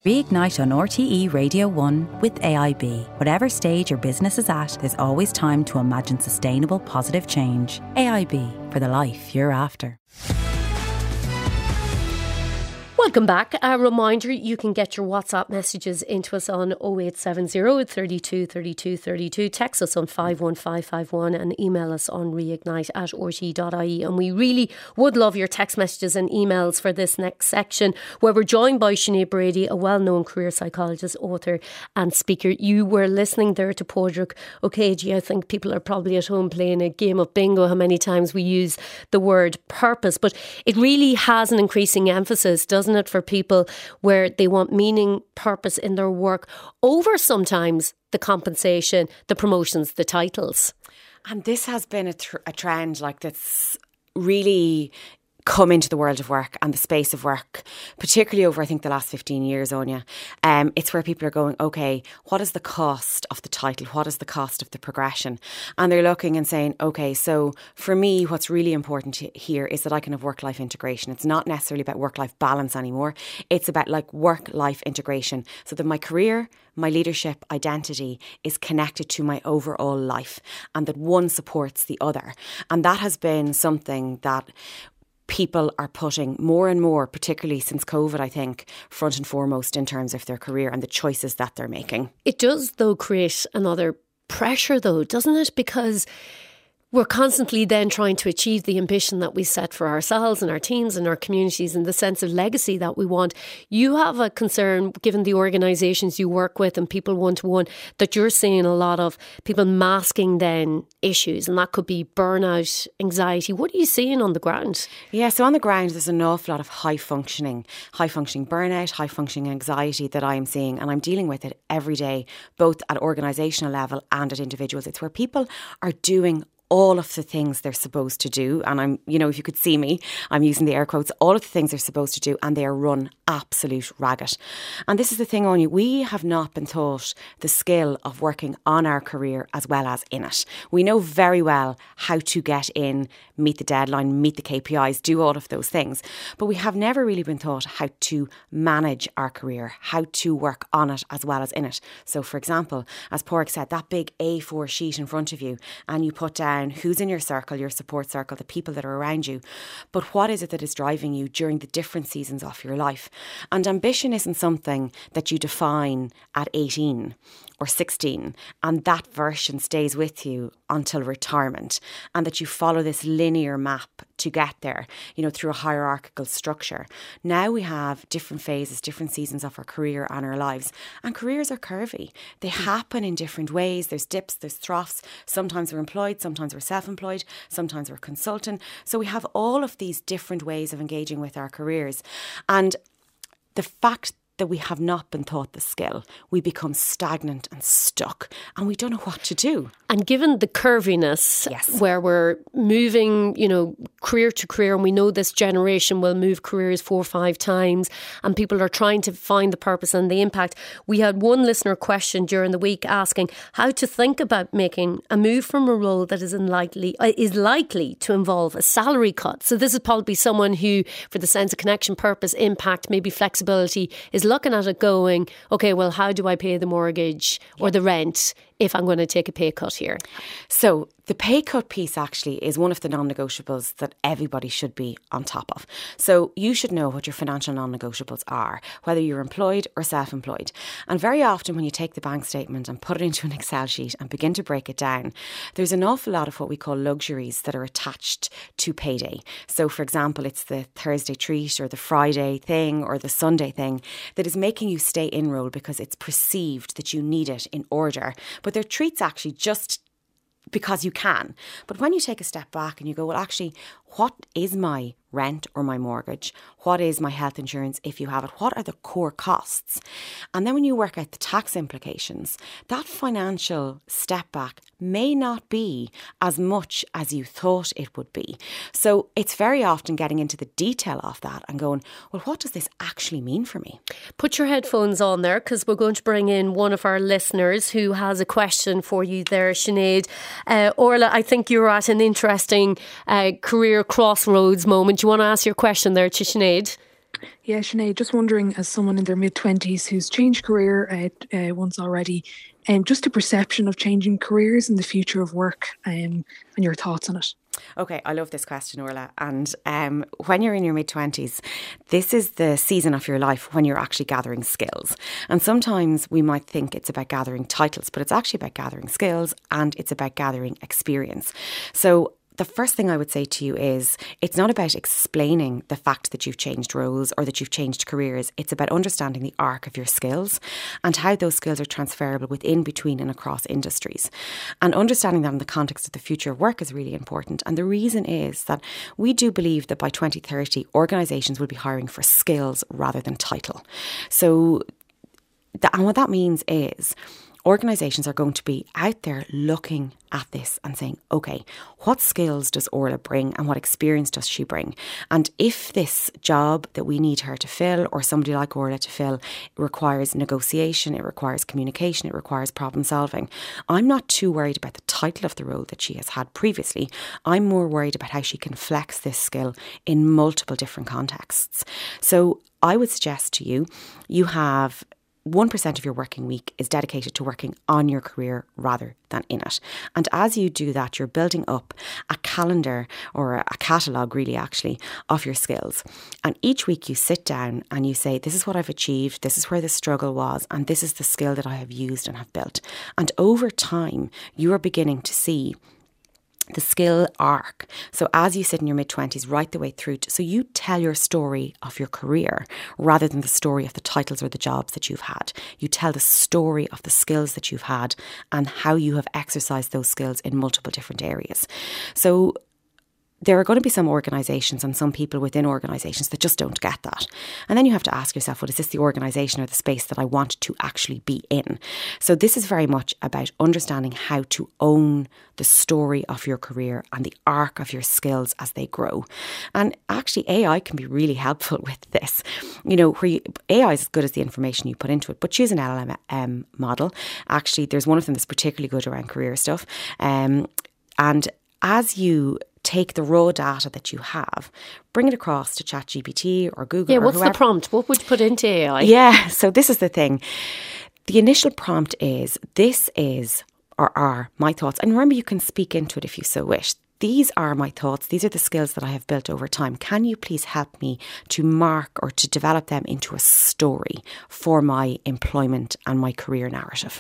Reignite on RTE Radio 1 with AIB. Whatever stage your business is at, there's always time to imagine sustainable, positive change. AIB, for the life you're after. Welcome back. A reminder, you can get your WhatsApp messages into us on 0870 32 32 32. Text us on 51551 and email us on reignite@rte.ie. And we really would love your text messages and emails for this next section, where we're joined by Sinead Brady, a well-known career psychologist, author and speaker. You were listening there to Padraig O'Cagey. I think people are probably at home playing a game of bingo, how many times we use the word purpose. But it really has an increasing emphasis, doesn't it, for people where they want meaning, purpose in their work over sometimes the compensation, the promotions, the titles. And this has been a trend that's really come into the world of work and the space of work, particularly over, I think, the last 15 years, Anya. It's where people are going, okay, what is the cost of the title? What is the cost of the progression? And they're looking and saying, okay, so for me, what's really important here is that I can have work-life integration. It's not necessarily about work-life balance anymore. It's about work-life integration, so that my career, my leadership identity is connected to my overall life, and that one supports the other. And that has been something that people are putting more and more, particularly since COVID, I think, front and foremost in terms of their career and the choices that they're making. It does, though, create another pressure, though, doesn't it? Because we're constantly then trying to achieve the ambition that we set for ourselves and our teams and our communities and the sense of legacy that we want. You have a concern, given the organisations you work with and people one-to-one, that you're seeing a lot of people masking then issues, and that could be burnout, anxiety. What are you seeing on the ground? Yeah, so on the ground there's an awful lot of high-functioning burnout, high-functioning anxiety that I'm seeing, and I'm dealing with it every day, both at organisational level and at individuals. It's where people are doing all of the things they're supposed to do. And I'm, if you could see me, I'm using the air quotes, all of the things they're supposed to do, and they are run absolute ragged. And this is the thing, Anya, we have not been taught the skill of working on our career as well as in it. We know very well how to get in, meet the deadline, meet the KPIs, do all of those things. But we have never really been taught how to manage our career, how to work on it as well as in it. So for example, as Padraig said, that big A4 sheet in front of you, and you put down who's in your circle, your support circle, the people that are around you. But what is it that is driving you during the different seasons of your life? And ambition isn't something that you define at 18 or 16 and that version stays with you until retirement, and that you follow this linear map to get there, through a hierarchical structure. Now we have different phases, different seasons of our career and our lives, and careers are curvy. They happen in different ways. There's dips, there's troughs. Sometimes we're employed, sometimes we're self-employed, sometimes we're consultant. So we have all of these different ways of engaging with our careers. And the fact that we have not been taught the skill, we become stagnant and stuck, and we don't know what to do. And given the curviness, where we're moving, career to career, and we know this generation will move careers 4 or 5 times, and people are trying to find the purpose and the impact. We had one listener question during the week asking how to think about making a move from a role that is likely to involve a salary cut. So this is probably someone who, for the sense of connection, purpose, impact, maybe flexibility, is looking at it going, okay, well, how do I pay the mortgage or the rent if I'm going to take a pay cut here? So the pay cut piece actually is one of the non-negotiables that everybody should be on top of. So you should know what your financial non-negotiables are, whether you're employed or self-employed. And very often when you take the bank statement and put it into an Excel sheet and begin to break it down, there's an awful lot of what we call luxuries that are attached to payday. So for example, it's the Thursday treat or the Friday thing or the Sunday thing that is making you stay in role because it's perceived that you need it in order. But they're treats actually just because you can. But when you take a step back and you go, well, actually, what is my rent or my mortgage? What is my health insurance if you have it? What are the core costs? And then when you work out the tax implications, that financial step back may not be as much as you thought it would be. So it's very often getting into the detail of that and going, well, what does this actually mean for me? Put your headphones on there, because we're going to bring in one of our listeners who has a question for you there, Sinead. Orla, I think you're at an interesting career crossroads moment. Do you want to ask your question there to Sinead? Yeah, Sinead, just wondering, as someone in their mid-20s who's changed career once already, just the perception of changing careers and the future of work, and your thoughts on it. Okay, I love this question, Orla. And when you're in your mid-20s, this is the season of your life when you're actually gathering skills. And sometimes we might think it's about gathering titles, but it's actually about gathering skills and it's about gathering experience. So the first thing I would say to you is it's not about explaining the fact that you've changed roles or that you've changed careers. It's about understanding the arc of your skills and how those skills are transferable within, between and across industries. And understanding that in the context of the future of work is really important. And the reason is that we do believe that by 2030, organisations will be hiring for skills rather than title. So, and what that means is organisations are going to be out there looking at this and saying, okay, what skills does Orla bring and what experience does she bring? And if this job that we need her to fill, or somebody like Orla to fill, requires negotiation, it requires communication, it requires problem solving, I'm not too worried about the title of the role that she has had previously. I'm more worried about how she can flex this skill in multiple different contexts. So I would suggest to you, you have 1% of your working week is dedicated to working on your career rather than in it. And as you do that, you're building up a calendar, or a catalogue really actually, of your skills. And each week you sit down and you say, this is what I've achieved, this is where the struggle was, and this is the skill that I have used and have built. And over time, you are beginning to see the skill arc. So as you sit in your mid-20s right the way through, so you tell your story of your career rather than the story of the titles or the jobs that you've had. You tell the story of the skills that you've had and how you have exercised those skills in multiple different areas. So there are going to be some organisations and some people within organisations that just don't get that. And then you have to ask yourself, well, is this the organisation or the space that I want to actually be in? So this is very much about understanding how to own the story of your career and the arc of your skills as they grow. And actually AI can be really helpful with this. You know, AI is as good as the information you put into it, but choose an LLM model. Actually, there's one of them that's particularly good around career stuff. And as you take the raw data that you have, bring it across to ChatGPT or Google. Yeah, or what's whoever. the prompt? What would you put into AI? Yeah, so this is the thing. The initial prompt is, this is or are my thoughts. And remember, you can speak into it if you so wish. These are my thoughts. These are the skills that I have built over time. Can you please help me to mark or to develop them into a story for my employment and my career narrative?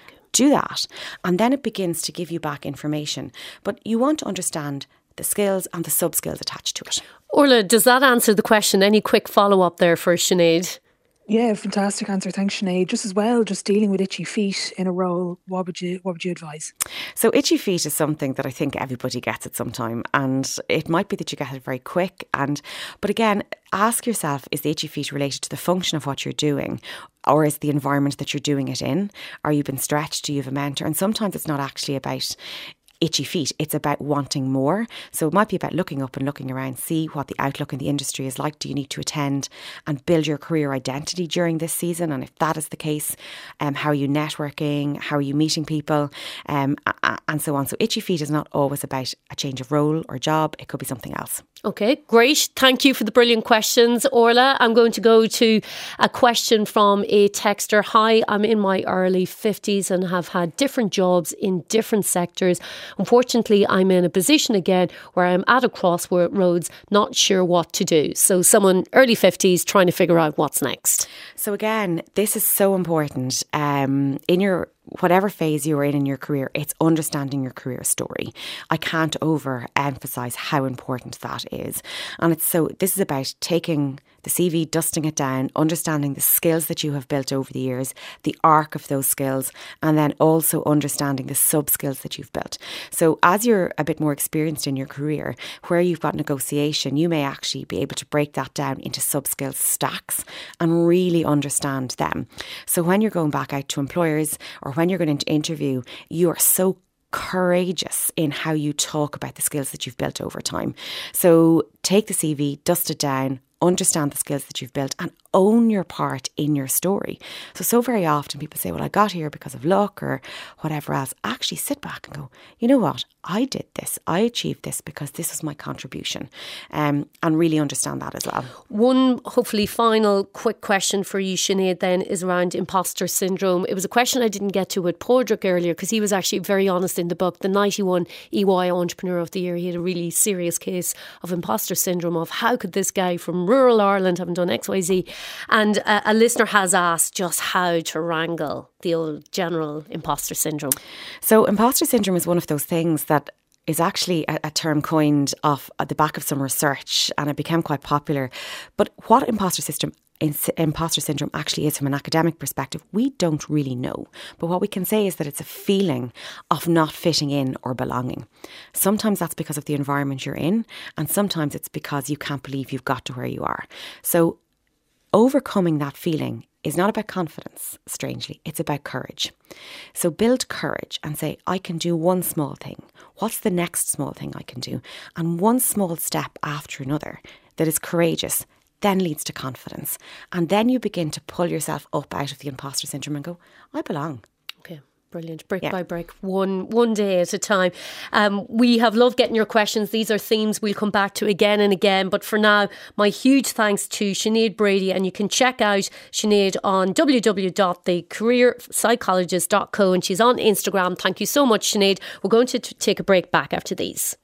Do that. And then it begins to give you back information. But you want to understand the skills and the sub-skills attached to it. Orla, does that answer the question? Any quick follow-up there for Sinead? Yeah, fantastic answer. Thanks, Sinead. Just as well, just dealing with itchy feet in a role, what would you advise? So itchy feet is something that I think everybody gets at some time, and it might be that you get it very quick. But again, ask yourself, is the itchy feet related to the function of what you're doing? Or is the environment that you're doing it in? Are you been stretched? Do you have a mentor? And sometimes it's not actually about itchy feet, it's about wanting more. So it might be about looking up and looking around, see what the outlook in the industry is like. Do you need to attend and build your career identity during this season? And if that is the case, how are you networking? How are you meeting people? And so on. So itchy feet is not always about a change of role or job. It could be something else. Okay, great. Thank you for the brilliant questions, Orla. I'm going to go to a question from a texter. Hi, I'm in my early 50s and have had different jobs in different sectors. Unfortunately, I'm in a position again where I'm at a crossroads, not sure what to do. So someone early 50s trying to figure out what's next. So again, this is so important. In your whatever phase you're in your career, it's understanding your career story. I can't overemphasize how important that is. And this is about taking the CV, dusting it down, understanding the skills that you have built over the years, the arc of those skills, and then also understanding the sub-skills that you've built. So as you're a bit more experienced in your career, where you've got negotiation, you may actually be able to break that down into sub-skill stacks and really understand them. So when you're going back out to employers or when you're going to interview, you are so courageous in how you talk about the skills that you've built over time. So take the CV, dust it down, understand the skills that you've built and own your part in your story. So very often people say, well, I got here because of luck or whatever else. Actually sit back and go, you know what? I did this. I achieved this because this was my contribution, and really understand that as well. One hopefully final quick question for you, Sinead, then is around imposter syndrome. It was a question I didn't get to with Padraig earlier because he was actually very honest in the book. The 91 EY Entrepreneur of the Year, he had a really serious case of imposter syndrome, of how could this guy from rural Ireland having done XYZ, and a listener has asked just how to wrangle the old general imposter syndrome. So imposter syndrome is one of those things that is actually a term coined off at the back of some research, and it became quite popular. But what imposter syndrome actually is from an academic perspective, we don't really know. But what we can say is that it's a feeling of not fitting in or belonging. Sometimes that's because of the environment you're in, and sometimes it's because you can't believe you've got to where you are. So overcoming that feeling is not about confidence, strangely. It's about courage. So build courage and say, I can do one small thing. What's the next small thing I can do? And one small step after another that is courageous then leads to confidence. And then you begin to pull yourself up out of the imposter syndrome and go, I belong. Okay. Brilliant. Brick by brick, one day at a time. We have loved getting your questions. These are themes we'll come back to again and again. But for now, my huge thanks to Sinead Brady. And you can check out Sinead on www.thecareerpsychologist.co, and she's on Instagram. Thank you so much, Sinead. We're going to take a break back after these.